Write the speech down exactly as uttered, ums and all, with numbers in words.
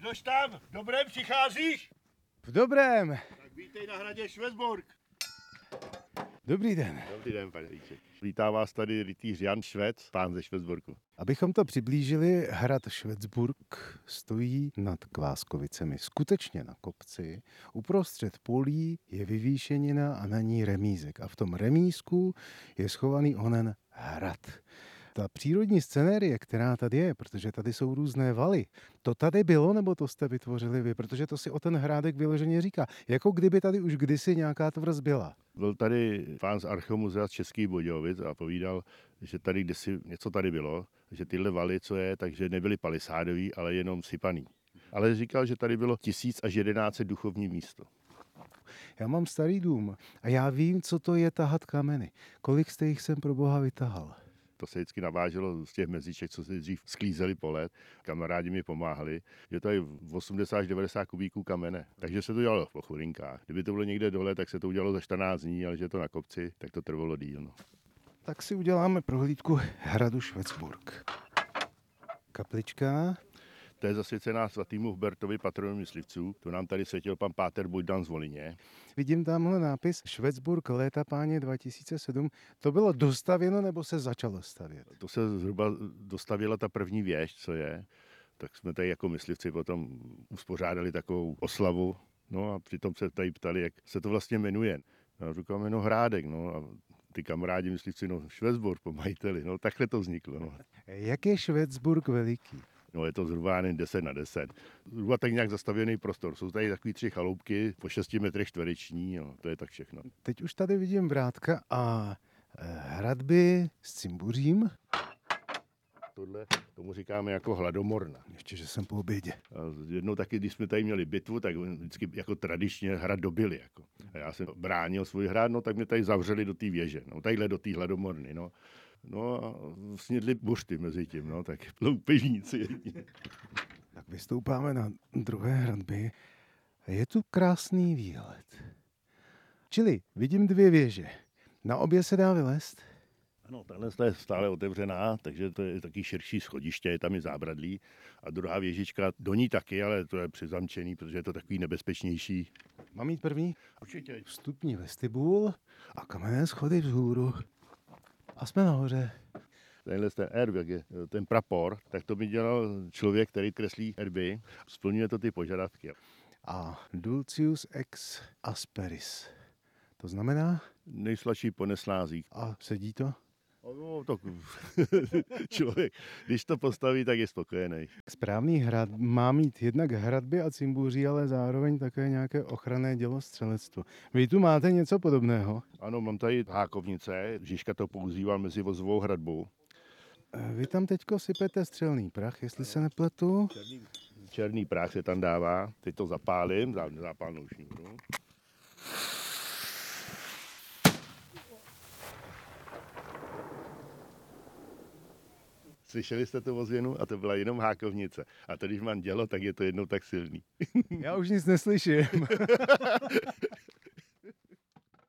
Kdož tam? V dobrém přicházíš? V dobrém. Tak vítej na hradě Švecburk. Dobrý den. Dobrý den, pane Líček. Vítá vás tady rytíř Jan Švec, pán ze Švecburku. Abychom to přiblížili, hrad Švecburk stojí nad Kváskovicemi, skutečně na kopci. Uprostřed polí je vyvýšenina a na ní remízek. A v tom remízku je schovaný onen hrad. Ta přírodní scenérie, která tady je, protože tady jsou různé valy, to tady bylo, nebo to jste vytvořili vy? Protože to si o ten hrádek vyloženě říká. Jako kdyby tady už kdysi nějaká tvrz byla. Byl tady pán z Archeomuzea z Českých Budějovic a povídal, že tady kdysi něco tady bylo, že tyhle valy, co je, takže nebyly palisádový, ale jenom sypaný. Ale říkal, že tady bylo tisíc až jedenáct duchovní místo. Já mám starý dům a já vím, co to je tahat kameny. Kolik jste jich sem pro Boha vytahal? To se vždycky naváželo z těch meziček, co si dřív sklízeli pole. Kamarádi mi pomáhali. Je tady osmdesát až devadesát kubíků kamene. Takže se to dělalo po churinkách. Kdyby to bylo někde dole, tak se to udělalo za čtrnáct dní, ale že je to na kopci, tak to trvalo díl. No. Tak si uděláme prohlídku hradu Švecburk. Kaplička. To je zasvěcená svatýmu Hubertovi, patronu myslivců. To nám tady světil pan páter Bojdan z Volině. Vidím tamhle nápis Švecburk léta páně dva tisíce sedm. To bylo dostavěno nebo se začalo stavět? To se zhruba dostavila ta první věž, co je. Tak jsme tady jako myslivci potom uspořádali takovou oslavu. No a přitom se tady ptali, jak se to vlastně jmenuje. No, říkáme, no Hrádek, no a ty kamarádi myslivci, no Švecburk po majiteli, no takhle to vzniklo. No. Jak je Švecburk veliký? No je to zhruba deset na deset. Zhruba tak nějak zastavěný prostor. Jsou tady takový tři chaloupky po šesti metrech čtvereční, no, to je tak všechno. Teď už tady vidím vrátka a hradby s cimbuřím. Tohle tomu říkáme jako hladomorna. Ještě, že jsem po obědě. A jednou taky, když jsme tady měli bitvu, tak vždycky jako tradičně hrad dobili. Jako. A já jsem bránil svůj hrad, no tak mě tady zavřeli do té věže, no tadyhle do té hladomorny, no. No a snědli buřty mezi tím, no, tak loupežníci. Tak vystoupáme na druhé hradby. Je tu krásný výhled. Čili vidím dvě věže. Na obě se dá vylézt? Ano, tahle je stále otevřená, takže to je taky širší schodiště, je tam i zábradlí. A druhá věžička, do ní taky, ale to je přizamčený, protože je to takový nebezpečnější. Mám jít první? Určitě. Vstupní vestibul a kamenné schody vzhůru. A jsme nahoře. Tenhle ten erb, jak je ten prapor, tak to by dělal člověk, který kreslí erby. Splňuje to ty požadavky. A Dulcius ex asperis. To znamená? Nejsladší po neslázích. A sedí to? No, to člověk, když to postaví, tak je spokojený. Správný hrad má mít jednak hradby a cimbuří, ale zároveň také nějaké ochranné dělostřelectvo. Vy tu máte něco podobného? Ano, mám tady hákovnice, Žižka to používá mezi vozovou hradbou. Vy tam teďko sypete střelný prach, jestli se nepletu. Černý, černý prach se tam dává, teď to zapálím, zápalnou šňůru. Slyšeli jste tu ozvěnu? A to byla jenom hákovnice. A to, když mám dělo, tak je to jednou tak silný. Já už nic neslyším.